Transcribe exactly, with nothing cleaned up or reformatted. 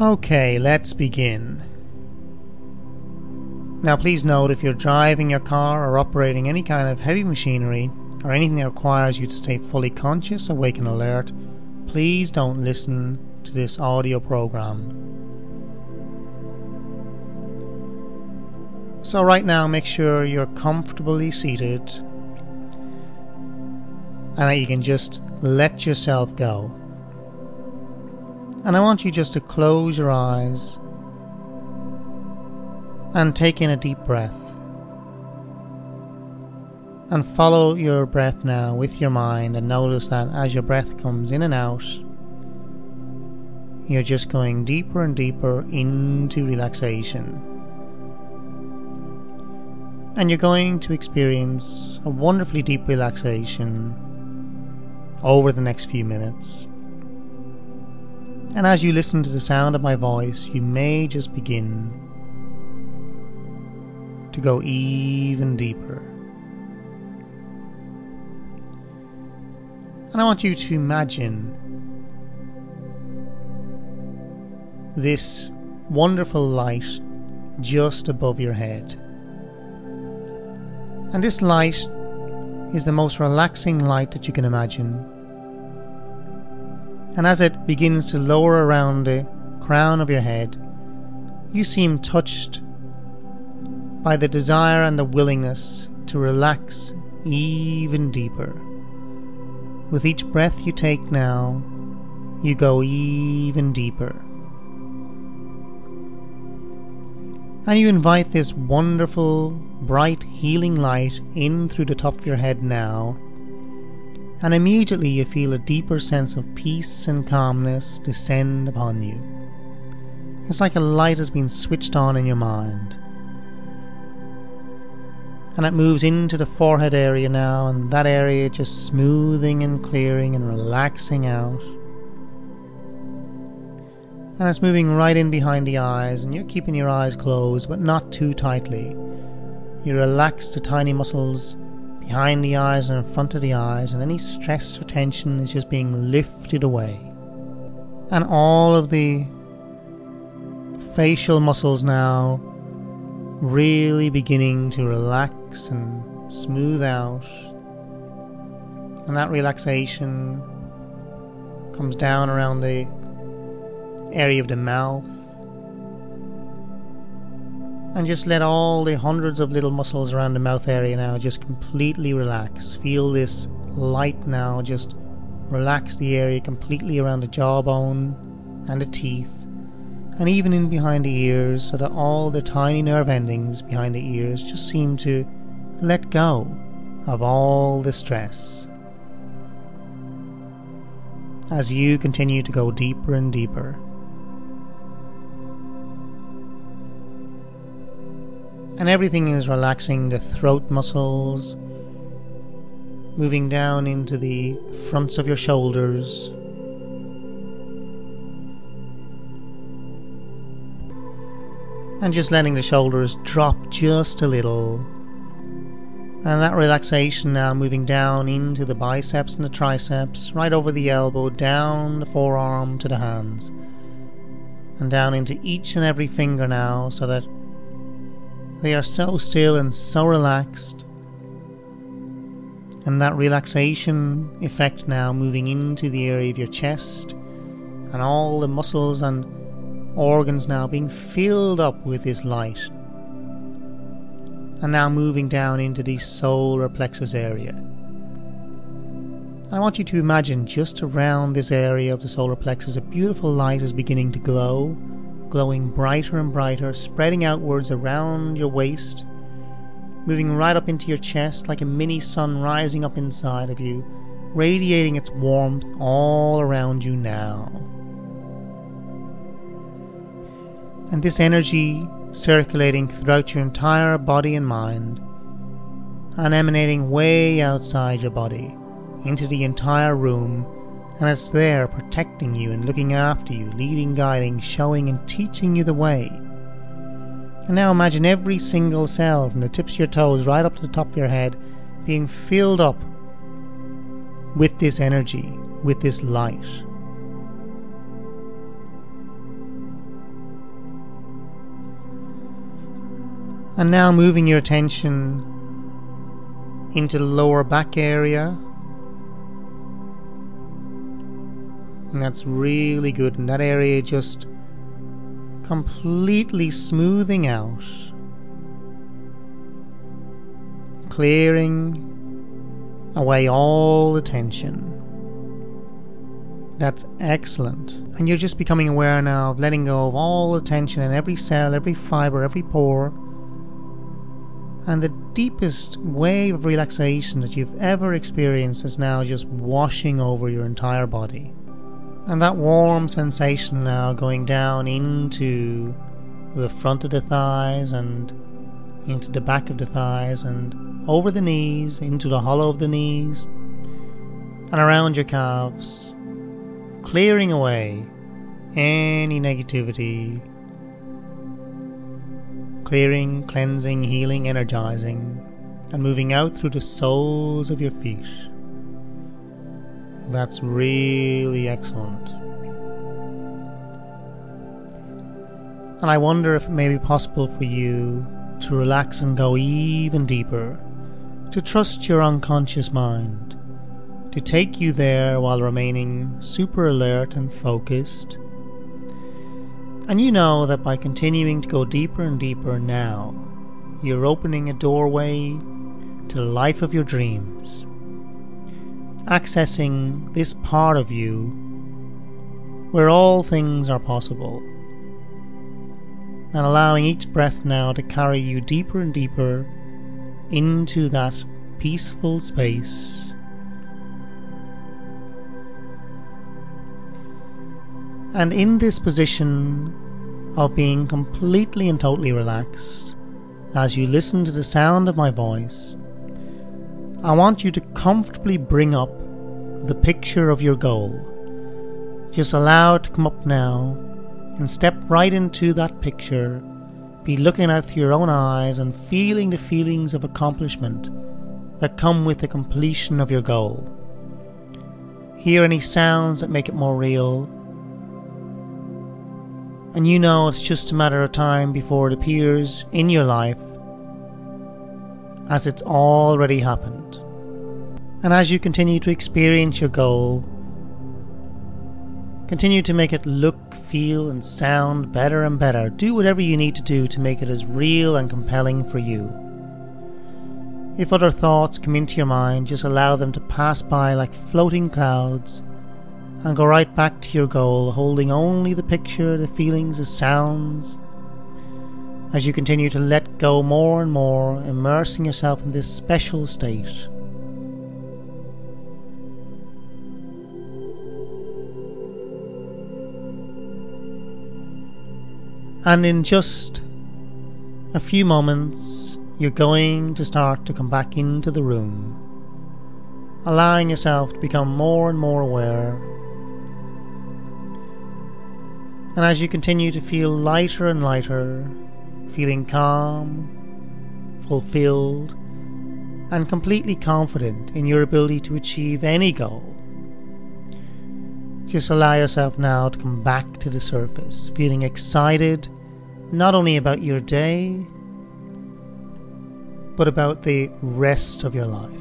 Okay, let's begin. Now please note, if you're driving your car or operating any kind of heavy machinery or anything that requires you to stay fully conscious, awake and alert, please don't listen to this audio program. So right now, make sure you're comfortably seated and that you can just let yourself go. And I want you just to close your eyes and take in a deep breath. And follow your breath now with your mind, and notice that as your breath comes in and out, you're just going deeper and deeper into relaxation. And you're going to experience a wonderfully deep relaxation over the next few minutes. And as you listen to the sound of my voice, you may just begin to go even deeper. And I want you to imagine this wonderful light just above your head. And this light is the most relaxing light that you can imagine. And as it begins to lower around the crown of your head, you seem touched by the desire and the willingness to relax even deeper. With each breath you take now, you go even deeper. And you invite this wonderful, bright, healing light in through the top of your head now, and immediately you feel a deeper sense of peace and calmness descend upon you. It's like a light has been switched on in your mind. And it moves into the forehead area now, and that area just smoothing and clearing and relaxing out. And it's moving right in behind the eyes, and you're keeping your eyes closed, but not too tightly. You relax the tiny muscles behind the eyes and in front of the eyes, and any stress or tension is just being lifted away. And all of the facial muscles now really beginning to relax and smooth out. And that relaxation comes down around the area of the mouth. And just let all the hundreds of little muscles around the mouth area now just completely relax. Feel this light now just relax the area completely around the jawbone and the teeth, and even in behind the ears, so that all the tiny nerve endings behind the ears just seem to let go of all the stress. As you continue to go deeper and deeper. And everything is relaxing, the throat muscles, moving down into the fronts of your shoulders. And just letting the shoulders drop just a little. And that relaxation now moving down into the biceps and the triceps, right over the elbow, down the forearm to the hands. And down into each and every finger now, so that they are so still and so relaxed. And that relaxation effect now moving into the area of your chest, and all the muscles and organs now being filled up with this light. And now moving down into the solar plexus area. And I want you to imagine just around this area of the solar plexus, a beautiful light is beginning to glow, glowing brighter and brighter, spreading outwards around your waist, moving right up into your chest like a mini sun rising up inside of you, radiating its warmth all around you now. And this energy circulating throughout your entire body and mind, and emanating way outside your body, into the entire room, and it's there protecting you and looking after you, leading, guiding, showing and teaching you the way. And now imagine every single cell, from the tips of your toes right up to the top of your head, being filled up with this energy, with this light. And now moving your attention into the lower back area. And that's really good. And that area just completely smoothing out. Clearing away all the tension. That's excellent. And you're just becoming aware now of letting go of all the tension in every cell, every fiber, every pore. And the deepest wave of relaxation that you've ever experienced is now just washing over your entire body. And that warm sensation now going down into the front of the thighs and into the back of the thighs and over the knees, into the hollow of the knees and around your calves, clearing away any negativity, clearing, cleansing, healing, energizing, and moving out through the soles of your feet. That's really excellent. And I wonder if it may be possible for you to relax and go even deeper, to trust your unconscious mind, to take you there while remaining super alert and focused. And you know that by continuing to go deeper and deeper now, you're opening a doorway to the life of your dreams, accessing this part of you where all things are possible, and allowing each breath now to carry you deeper and deeper into that peaceful space. And in this position of being completely and totally relaxed, as you listen to the sound of my voice, I want you to comfortably bring up the picture of your goal. Just allow it to come up now and step right into that picture. Be looking out through your own eyes and feeling the feelings of accomplishment that come with the completion of your goal. Hear any sounds that make it more real. And you know it's just a matter of time before it appears in your life, as it's already happened. And as you continue to experience your goal, continue to make it look, feel and sound better and better. Do whatever you need to do to make it as real and compelling for you. If other thoughts come into your mind, just allow them to pass by like floating clouds and go right back to your goal, holding only the picture, the feelings, the sounds, as you continue to let go more and more, immersing yourself in this special state. And in just a few moments, you're going to start to come back into the room, allowing yourself to become more and more aware. And as you continue to feel lighter and lighter, feeling calm, fulfilled, and completely confident in your ability to achieve any goal, just allow yourself now to come back to the surface, feeling excited not only about your day, but about the rest of your life.